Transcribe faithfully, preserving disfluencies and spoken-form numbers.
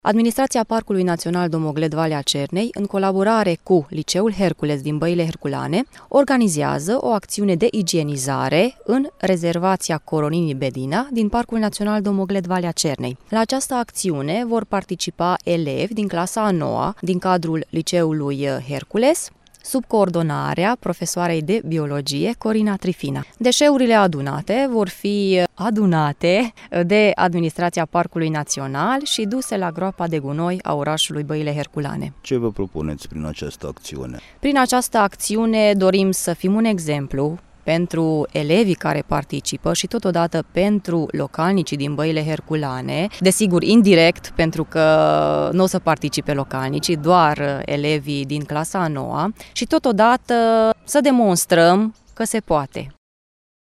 Administrația Parcului Național Domogled Valea Cernei, în colaborare cu Liceul Hercules din Băile Herculane, organizează o acțiune de igienizare în rezervația Coroninii Bedina din Parcul Național Domogled Valea Cernei. La această acțiune vor participa elevi din clasa a noua din cadrul Liceului Hercules, sub coordonarea profesoarei de biologie Corina Trifina. Deșeurile adunate vor fi adunate de administrația Parcului Național și duse la groapa de gunoi a orașului Băile Herculane. Ce vă propuneți prin această acțiune? Prin această acțiune dorim să fim un exemplu pentru elevii care participă și totodată pentru localnicii din Băile Herculane, desigur indirect pentru că nu o să participe localnicii, doar elevii din clasa a noua și totodată să demonstrăm că se poate.